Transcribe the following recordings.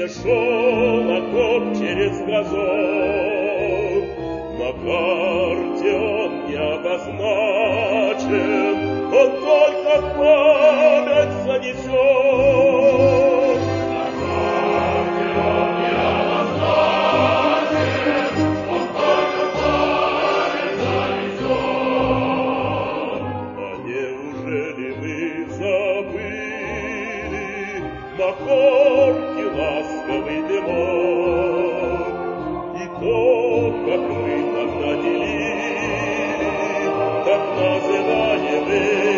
шел окоп через газон, на карте он не обозначен, он только в память занесен. На карте он не обозначен, он только в память занесен. А неужели вы забыли махорки ласковый дымок и то, как мы тогда делили так называемый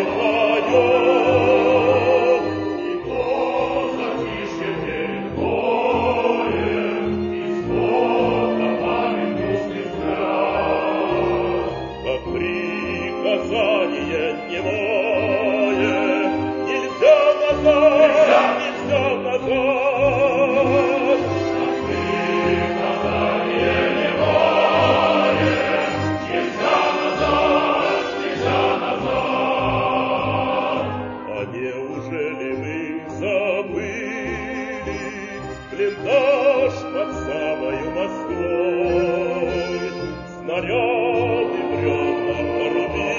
паёк, И то затишье перед боем, и смутно память грустный взгляд. как приказание немое, нельзя назад, нельзя назад. Приказание немое, нельзя назад, нельзя назад. А неужели вы забыли блиндаж под самою Москвой? Снаряды бревна порубили,